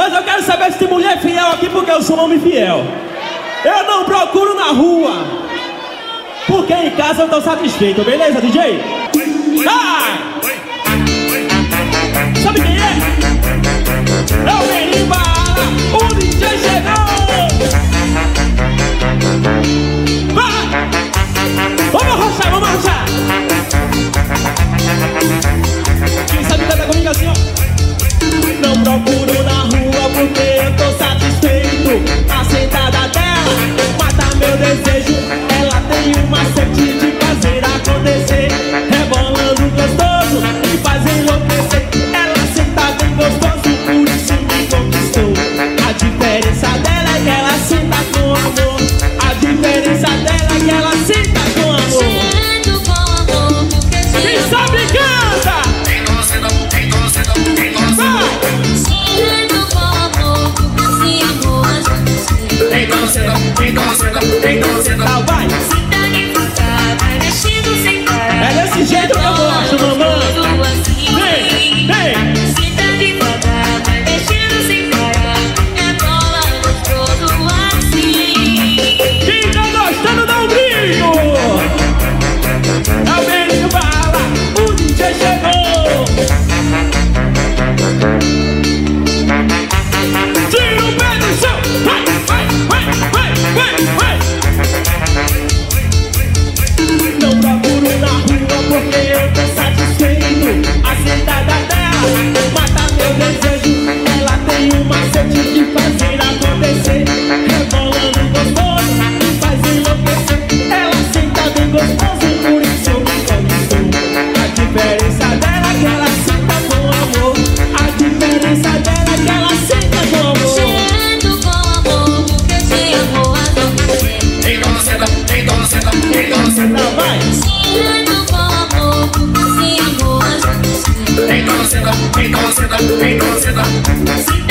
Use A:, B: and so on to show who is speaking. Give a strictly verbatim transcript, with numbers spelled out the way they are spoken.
A: Mas eu quero saber se tem mulher fiel aqui, porque eu sou um homem fiel. Eu não procuro na rua, porque em casa eu tô satisfeito, beleza, D J? Vai! Sabe quem é? É o Menino Bala, o D J chegou! Vai! Vamos arrochar, vamos arrochar! Quem sabe cantar comigo assim, ó? Não procuro na rua porque eu tô satisfeito. A sentada dela mata meu desejo. Ela tem uma sede de fazer acontecer, rebolando gostoso e faz enlouquecer. Ela senta bem gostoso, por isso me conquistou. A diferença dela é que ela senta com amor. A diferença dela é que ela senta com amor.
B: Sento com amor porque se
A: quem
B: amor.
A: sabe canta!
B: Sento com amor porque se amor a gente sente.
A: Então senta, então senta, então senta, vai!
B: Senta devagar, vai mexendo sem parar.
A: É desse jeito que eu gosto, mamãe!
B: Tudo assim.
A: Vem, vem!
B: Senta devagar, vai mexendo sem parar. É bola gostoso assim.
A: Quem tá gostando dá um grito! É o Menino Bala, o D J chegou! Tira o pé do chão! Vai, vai, vai, vai, vai, vai! Não procuro na rua porque eu tô satisfeito. A sentada dela mata meu desejo. Ela tem uma sede de fazer acontecer, rebolando gostoso e faz enlouquecer. Ela senta bem gostoso, por isso eu me conquistou. A diferença dela é que ela senta com amor. A diferença dela é que ela senta com amor.
B: Sento com amor porque se amor a gente sente.
A: Então senta, então senta, então senta, vai!
B: Sento com amor porque se amor a gente sente.
A: Então senta, então senta, então senta.
B: Senta